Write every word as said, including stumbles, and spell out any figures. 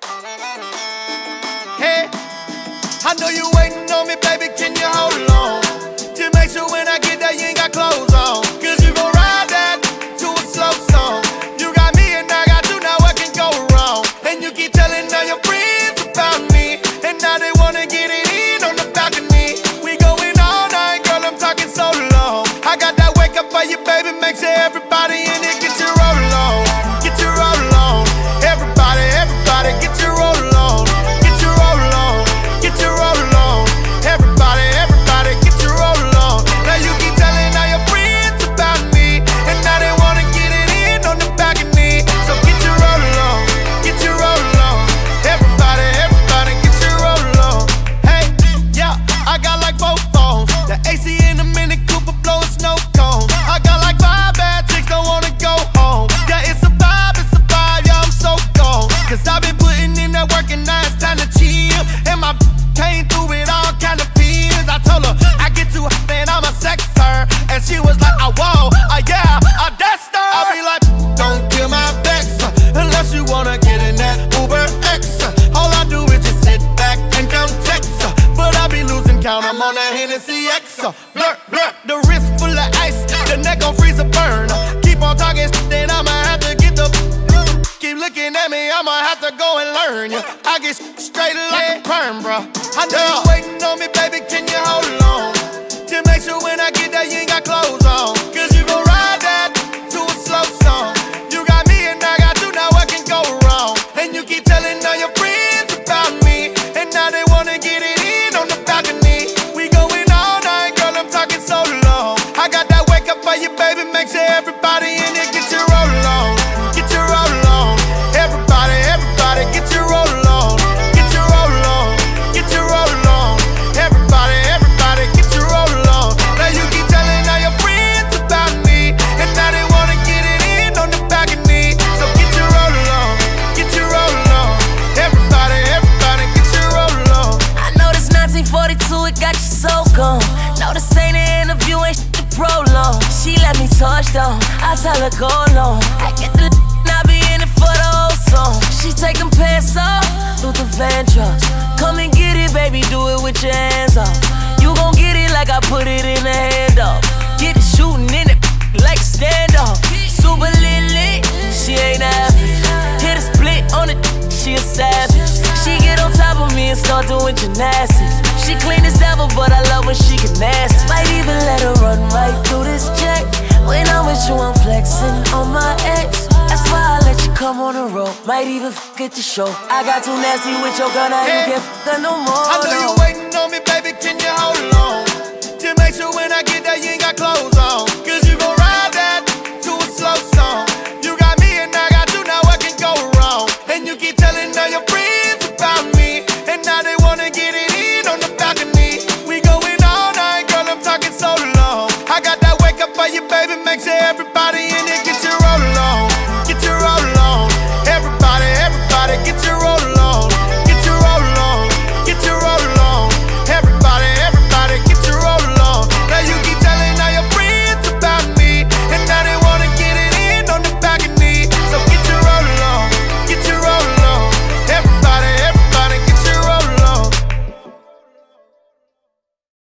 Hey, I know you waiting on me, baby, can you hold on? Just make sure when I get there you ain't got clothes on. Cause you gon' ride that to a slow song. You got me and I got you, now what can go wrong? And you keep telling all your friends about me, and now they wanna get it in on the balcony. We going all night, girl, I'm talking so long. I got that wake up for you, baby, make sure everybody in it get your roll on. Get your roll on. Everybody, everybody, get your roll on. Get your roll on. Get your roll on. Everybody, everybody, get your roll on. Now you keep telling all your friends about me, and now they wanna get it in on the balcony. So get your roll on. Get your roll on. Everybody, everybody, get your roll on. Hey, yeah, I got like four phones. The A C in the Mini Cooper blowing snow cones. I got like five bad chicks, don't wanna go home. Yeah, it's a vibe, it's a vibe, yeah, I'm so gone. Cause I've been putting in that work and now it's time to chill. And my came through with all kind of feelings. I told her, I get too hot and I'm a sexer. And she was like, oh, whoa, uh, yeah, I that's her. I be like, don't kill my vex, uh, unless you wanna get in that Uber X. uh, All I do is just sit back and count text. uh, But I be losing count, I'm on that Hennessy X. uh, Blur, blur, the wrist full of ice, the neck gon' freeze or burn. uh, Keep on talking, then I'ma have to get the. Keep looking at me, I'ma have to go and learn ya. I get straight like a perm, bro. I know you waiting on me, baby, can you hold on? Just make sure when I get there you ain't got clothes on. Cause you gon' ride that to a slow song. You got me and I got you, now what can go wrong? And you keep telling all your friends about me, and now they wanna get it in on the balcony. We going all night, girl, I'm talking so long. I got that wake up for you, baby, make sure everybody in it get your roll on. Get your roll on. Everybody, everybody, get your roll on. Get your roll on. Get your roll on. Everybody, everybody, get your roll on. Now you keep telling all your friends about me, and now they wanna get it in on the balcony. So get your roll on. Get your roll on. Everybody, everybody, get your roll on. I know this nineteen forty-two, it got you so gone. No, this ain't an interview, ain't shit to prolong. She let me touch down, I tell her go long. I get the I be in it for the whole song. She take them pants off, Luther Vandross. Come and get it, baby, do it with your hands off. You gon' get it like I put it in the handoff. Get it shooting in it like a standoff. Super lit lit, she ain't average. Hit a split on it, she a savage. She get on top of me and start doing gymnastics. She clean as ever, but I love when she get nasty. Might even let her run right through this check. When I'm with you, I'm flexing on my ex. That's why I let you come on the road. Might even f*** at the show. I got too nasty with your girl, now you can't f*** her no more. I know you waiting on me, baby, can you hold on? Just make sure when I get there you ain't got clothes on. Cause you gon' ride that to a slow song. You got me and I got you, now what can go wrong? And you keep telling all your friends about me, and now they wanna get it in on the balcony. We going all night, girl, I'm talking so long. I got that wake up for you, baby, make sure everybody in it